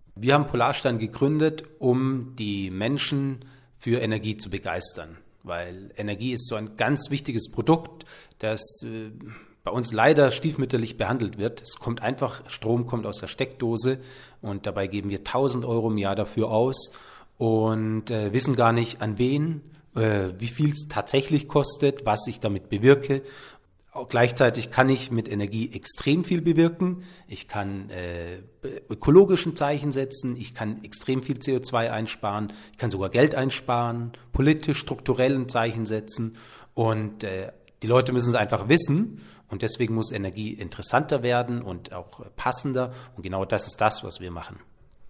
Wir haben Polarstern gegründet, um die Menschen für Energie zu begeistern, weil Energie ist so ein ganz wichtiges Produkt, das bei uns leider stiefmütterlich behandelt wird. Strom kommt aus der Steckdose und dabei geben wir 1.000 Euro im Jahr dafür aus und wissen gar nicht, an wen, wie viel es tatsächlich kostet, was ich damit bewirke. Auch gleichzeitig kann ich mit Energie extrem viel bewirken. Ich kann ökologischen Zeichen setzen, ich kann extrem viel CO2 einsparen, ich kann sogar Geld einsparen, politisch, strukturell ein Zeichen setzen und die Leute müssen es einfach wissen. Und deswegen muss Energie interessanter werden und auch passender. Und genau das ist das, was wir machen.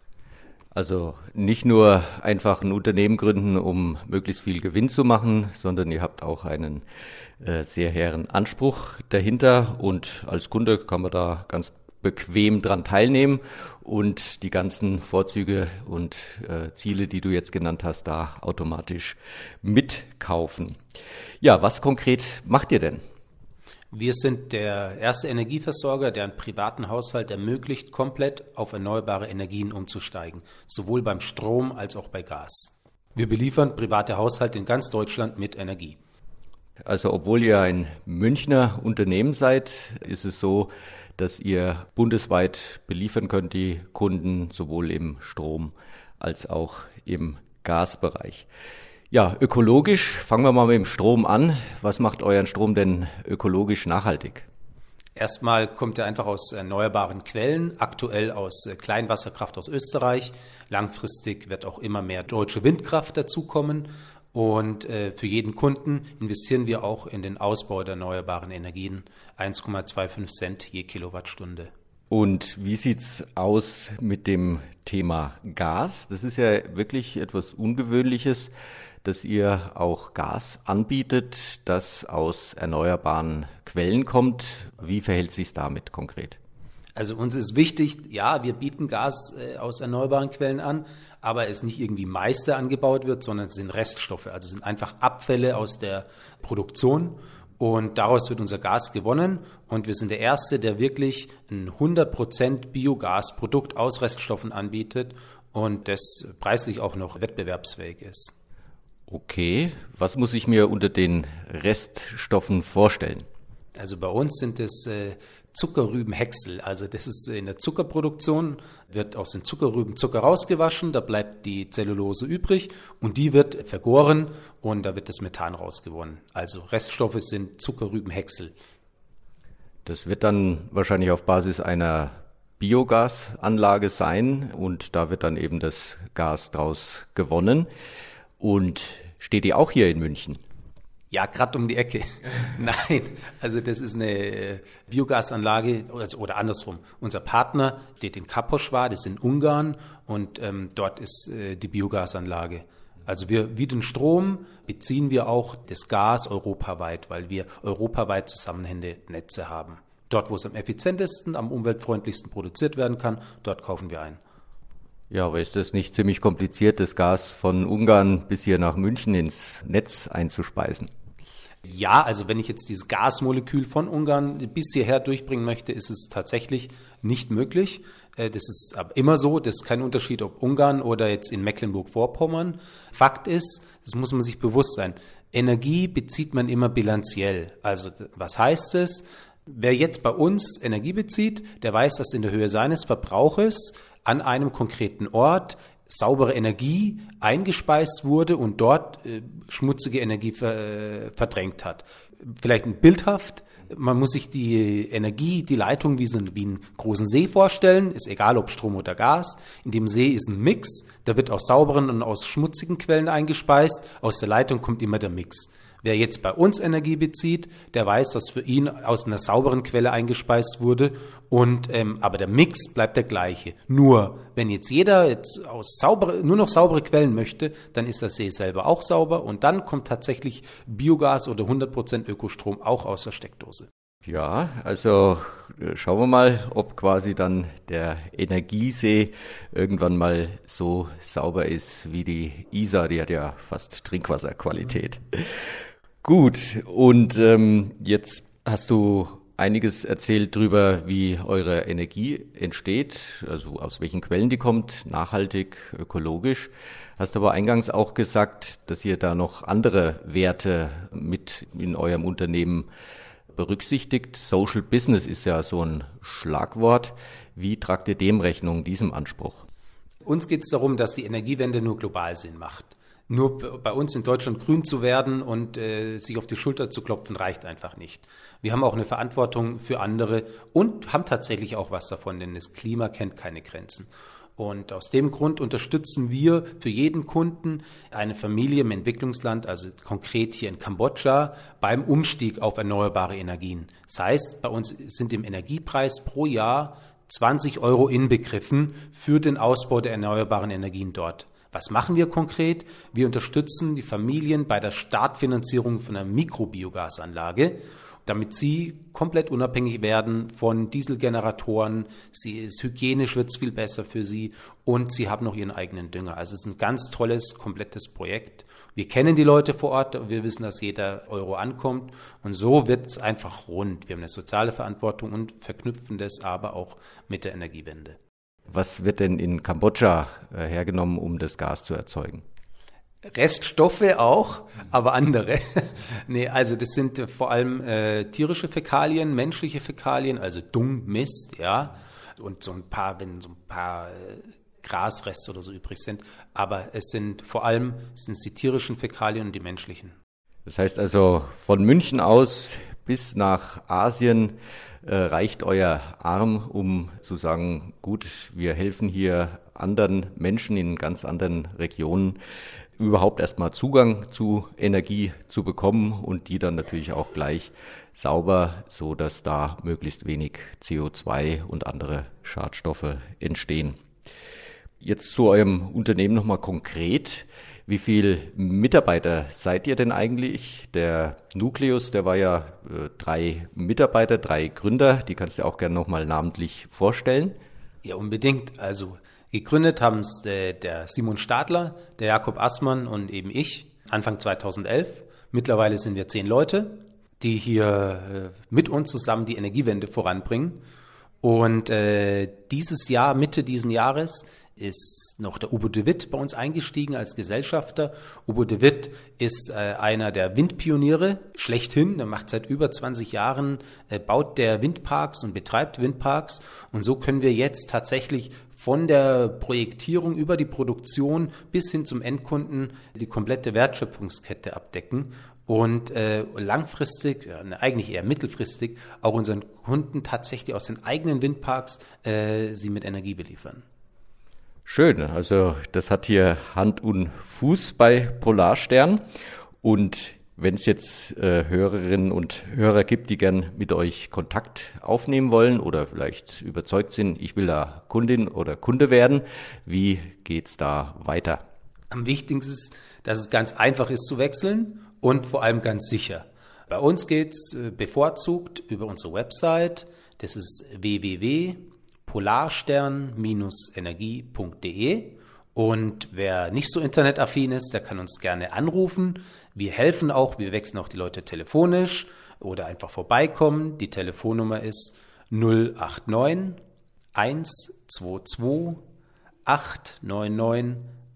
Also nicht nur einfach ein Unternehmen gründen, um möglichst viel Gewinn zu machen, sondern ihr habt auch einen sehr hehren Anspruch dahinter. Und als Kunde kann man da ganz bequem dran teilnehmen und die ganzen Vorzüge und Ziele, die du jetzt genannt hast, da automatisch mitkaufen. Ja, was konkret macht ihr denn? Wir sind der erste Energieversorger, der einen privaten Haushalt ermöglicht, komplett auf erneuerbare Energien umzusteigen, sowohl beim Strom als auch bei Gas. Wir beliefern private Haushalte in ganz Deutschland mit Energie. Also obwohl ihr ein Münchner Unternehmen seid, ist es so, dass ihr bundesweit beliefern könnt, die Kunden sowohl im Strom als auch im Gasbereich. Ja, ökologisch, fangen wir mal mit dem Strom an. Was macht euren Strom denn ökologisch nachhaltig? Erstmal kommt er einfach aus erneuerbaren Quellen, aktuell aus Kleinwasserkraft aus Österreich. Langfristig wird auch immer mehr deutsche Windkraft dazukommen. Und für jeden Kunden investieren wir auch in den Ausbau der erneuerbaren Energien, 1,25 Cent je Kilowattstunde. Und wie sieht's aus mit dem Thema Gas? Das ist ja wirklich etwas Ungewöhnliches, dass ihr auch Gas anbietet, das aus erneuerbaren Quellen kommt. Wie verhält sich's damit konkret? Also uns ist wichtig, ja, wir bieten Gas aus erneuerbaren Quellen an, aber es nicht irgendwie Meister angebaut wird, sondern es sind Reststoffe, also es sind einfach Abfälle aus der Produktion und daraus wird unser Gas gewonnen und wir sind der Erste, der wirklich ein 100% Biogasprodukt aus Reststoffen anbietet und das preislich auch noch wettbewerbsfähig ist. Okay, was muss ich mir unter den Reststoffen vorstellen? Also bei uns sind es Zuckerrübenhäcksel. Also das ist in der Zuckerproduktion, wird aus den Zuckerrüben Zucker rausgewaschen, da bleibt die Zellulose übrig und die wird vergoren und da wird das Methan rausgewonnen. Also Reststoffe sind Zuckerrübenhäcksel. Das wird dann wahrscheinlich auf Basis einer Biogasanlage sein und da wird dann eben das Gas draus gewonnen. Und steht die auch hier in München? Ja, gerade um die Ecke. Nein, also das ist eine Biogasanlage oder andersrum. Unser Partner steht in Kaposvár, das ist in Ungarn und dort ist die Biogasanlage. Also wie den Strom beziehen wir auch das Gas europaweit, weil wir europaweit zusammenhängende Netze haben. Dort, wo es am effizientesten, am umweltfreundlichsten produziert werden kann, dort kaufen wir ein. Ja, aber ist das nicht ziemlich kompliziert, das Gas von Ungarn bis hier nach München ins Netz einzuspeisen? Ja, also wenn ich jetzt dieses Gasmolekül von Ungarn bis hierher durchbringen möchte, ist es tatsächlich nicht möglich. Das ist aber immer so, das ist kein Unterschied, ob Ungarn oder jetzt in Mecklenburg-Vorpommern. Fakt ist, das muss man sich bewusst sein, Energie bezieht man immer bilanziell. Also was heißt es? Wer jetzt bei uns Energie bezieht, der weiß, dass in der Höhe seines Verbrauches an einem konkreten Ort saubere Energie eingespeist wurde und dort schmutzige Energie verdrängt hat. Vielleicht ein bildhaft, man muss sich die Energie, die Leitung wie einen großen See vorstellen, ist egal ob Strom oder Gas. In dem See ist ein Mix, da wird aus sauberen und aus schmutzigen Quellen eingespeist, aus der Leitung kommt immer der Mix. Wer jetzt bei uns Energie bezieht, der weiß, dass für ihn aus einer sauberen Quelle eingespeist wurde aber der Mix bleibt der gleiche. Nur, wenn jetzt jeder nur noch saubere Quellen möchte, dann ist der See selber auch sauber und dann kommt tatsächlich Biogas oder 100% Ökostrom auch aus der Steckdose. Ja, also schauen wir mal, ob quasi dann der Energiesee irgendwann mal so sauber ist wie die Isar, die hat ja fast Trinkwasserqualität. Gut, und jetzt hast du einiges erzählt darüber, wie eure Energie entsteht, also aus welchen Quellen die kommt, nachhaltig, ökologisch. Hast aber eingangs auch gesagt, dass ihr da noch andere Werte mit in eurem Unternehmen berücksichtigt. Social Business ist ja so ein Schlagwort. Wie tragt ihr dem Rechnung, diesem Anspruch? Uns geht es darum, dass die Energiewende nur global Sinn macht. Nur bei uns in Deutschland grün zu werden und sich auf die Schulter zu klopfen, reicht einfach nicht. Wir haben auch eine Verantwortung für andere und haben tatsächlich auch was davon, denn das Klima kennt keine Grenzen. Und aus dem Grund unterstützen wir für jeden Kunden eine Familie im Entwicklungsland, also konkret hier in Kambodscha, beim Umstieg auf erneuerbare Energien. Das heißt, bei uns sind im Energiepreis pro Jahr 20 € inbegriffen für den Ausbau der erneuerbaren Energien dort. Was machen wir konkret? Wir unterstützen die Familien bei der Startfinanzierung von einer Mikrobiogasanlage, damit sie komplett unabhängig werden von Dieselgeneratoren. Hygienisch wird es viel besser für sie und sie haben noch ihren eigenen Dünger. Also es ist ein ganz tolles, komplettes Projekt. Wir kennen die Leute vor Ort, wir wissen, dass jeder Euro ankommt und so wird es einfach rund. Wir haben eine soziale Verantwortung und verknüpfen das aber auch mit der Energiewende. Was wird denn in Kambodscha hergenommen, um das Gas zu erzeugen? Reststoffe auch, aber andere. Nee, also das sind vor allem tierische Fäkalien, menschliche Fäkalien, also Dung, Mist, ja, und so ein paar Grasreste oder so übrig sind. Aber es sind vor allem die tierischen Fäkalien und die menschlichen. Das heißt also, von München aus bis nach Asien reicht euer Arm, um zu sagen, gut, wir helfen hier anderen Menschen in ganz anderen Regionen überhaupt erstmal Zugang zu Energie zu bekommen und die dann natürlich auch gleich sauber, so dass da möglichst wenig CO2 und andere Schadstoffe entstehen. Jetzt zu eurem Unternehmen nochmal konkret. Wie viele Mitarbeiter seid ihr denn eigentlich? Der Nukleus, der war ja 3 Mitarbeiter, 3 Gründer. Die kannst du auch gerne nochmal namentlich vorstellen. Ja, unbedingt. Also gegründet haben es der Simon Stadler, der Jakob Assmann und eben ich, Anfang 2011. Mittlerweile sind wir 10 Leute, die hier mit uns zusammen die Energiewende voranbringen. Und dieses Jahr, Mitte diesen Jahres, ist noch der Ubo de Witt bei uns eingestiegen als Gesellschafter. Ubo de Witt ist einer der Windpioniere schlechthin. Der macht seit über 20 Jahren, baut der Windparks und betreibt Windparks. Und so können wir jetzt tatsächlich von der Projektierung über die Produktion bis hin zum Endkunden die komplette Wertschöpfungskette abdecken. Und langfristig, eigentlich eher mittelfristig, auch unseren Kunden tatsächlich aus den eigenen Windparks sie mit Energie beliefern. Schön, also das hat hier Hand und Fuß bei Polarstern. Und wenn es jetzt Hörerinnen und Hörer gibt, die gern mit euch Kontakt aufnehmen wollen oder vielleicht überzeugt sind, ich will da Kundin oder Kunde werden, wie geht's da weiter? Am wichtigsten ist, dass es ganz einfach ist zu wechseln und vor allem ganz sicher. Bei uns geht's bevorzugt über unsere Website, das ist www.polarstern-energie.de. Und wer nicht so internetaffin ist, der kann uns gerne anrufen. Wir helfen auch, wir wechseln auch die Leute telefonisch oder einfach vorbeikommen. Die Telefonnummer ist 089 122 899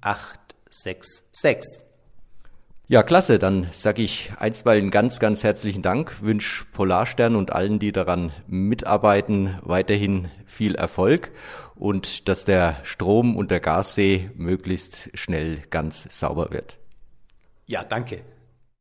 866. Ja, klasse. Dann sage ich einstweilen ganz, ganz herzlichen Dank. Wünsche Polarstern und allen, die daran mitarbeiten, weiterhin viel Erfolg und dass der Strom und der Gassee möglichst schnell ganz sauber wird. Ja, danke.